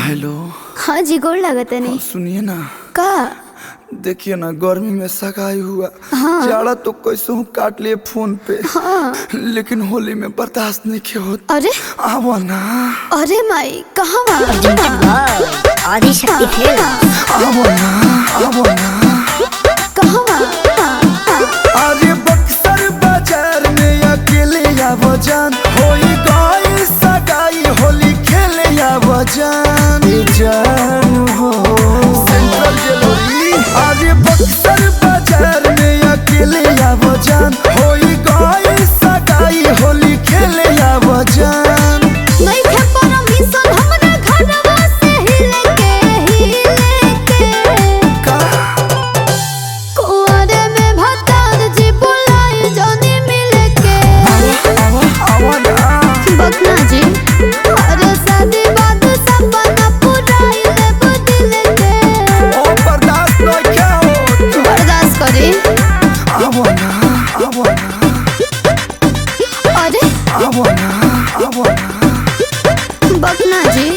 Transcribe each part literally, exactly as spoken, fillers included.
Hello. हाँ जी, गोड़ लागत नहीं। सुनिए ना, का देखिए ना, गर्मी में सगाई हुआ। हाँ। जाड़ा तो कैसे हूँ काट लिए फोन पे। हाँ। लेकिन होली में बर्दाश्त नहीं किया होता। अरे आवो ना। अरे माई कहाँ आदि शक्ति खेल। आवो ना, आवो ना। कहाँ अरे बक्सर बाजार में अकेले आवो जान, होई गई सगाई होली खेले आवो जान। जान हो सेंट्रल जेलोरी। अरे बक्सर बाजार में अकेले आवो जान, होई गई सगाई होली खेले आवो जान। नहीं थे परमिशन हमरा घरवा से हिले के हिले के का कुआरे में भतार जी बुलाए जाने मिले के। आवो आवो ना। बकना जी अरे शादी बाद सपना पुराई ले बदल के। ओ बर्दाश्त नहीं क्या हो। बर्दाश्त करी। आवो ना, आवो ना। अरे आवो ना, आवो ना। बकना जी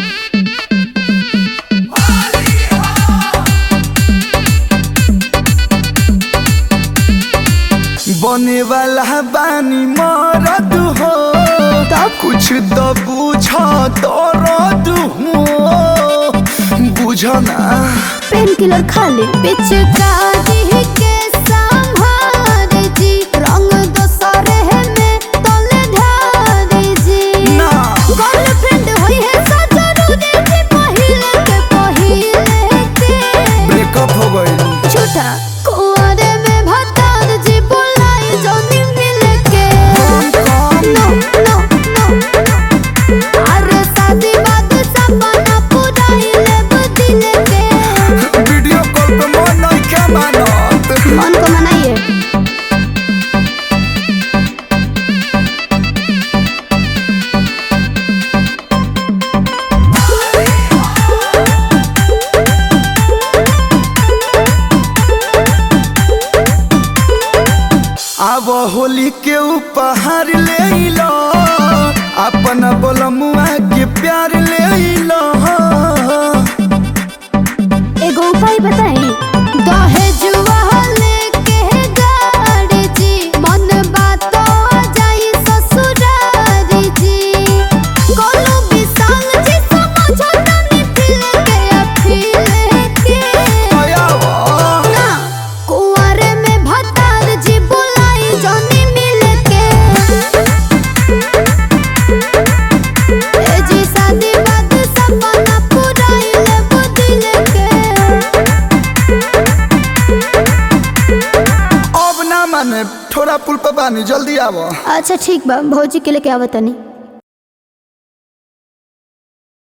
बने वाला बानी मरद हो, तब कुछ तो बुझा दर्द हो। बुझो ना। पेन किलर खाली पिचकारी के संभार जी रंग दोसरे है में तले ढार जी ना। गर्लफ्रेंड होई है सजरू जी पहिले के पहिले के। ब्रेकअप हो गई। झूठा कुआरे में भतार जी बुलाई जोनी मिले के। नो नो नो अरे शादी बाद सपना पुराई ले बदल के। वीडियो कॉल पे मन नहीं क्या मानत। मन को मनाइए। अब होली के उपहार ले लो, अपना बोलमुआ के प्यार ले लो। एगो उपाय बताई। दहेजुआ लेके गाड़ी जी मन बात जाई ससुरार जी। कोनो विशाल जी समझो तनी फिल के अफिल के। आयावा। ना कुआरे में भतार जी बुलाई जोनी मिल के। ए जी शादी बाद सपना पुराई ले बदल के। अब ना माने, थोड़ा पुल पे बानी, जल्दी आवो। अच्छा ठीक बा, भौजी के लेके आवतनी।